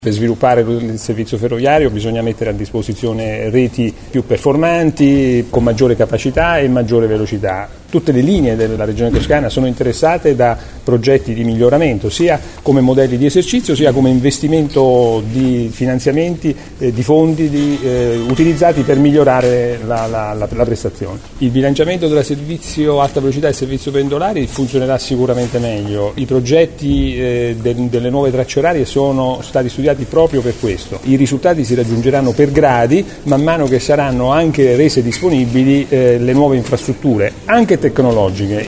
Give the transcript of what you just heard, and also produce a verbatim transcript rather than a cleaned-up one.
Per sviluppare il servizio ferroviario bisogna mettere a disposizione reti più performanti, con maggiore capacità e maggiore velocità. Tutte le linee della regione toscana sono interessate da progetti di miglioramento, sia come modelli di esercizio, sia come investimento di finanziamenti, eh, di fondi di, eh, utilizzati per migliorare la, la, la, la prestazione. Il bilanciamento del servizio alta velocità e servizio pendolari funzionerà sicuramente meglio. I progetti eh, de, delle nuove tracce orarie sono stati studiati proprio per questo. I risultati si raggiungeranno per gradi man mano che saranno anche rese disponibili eh, le nuove infrastrutture, anche tecnologiche.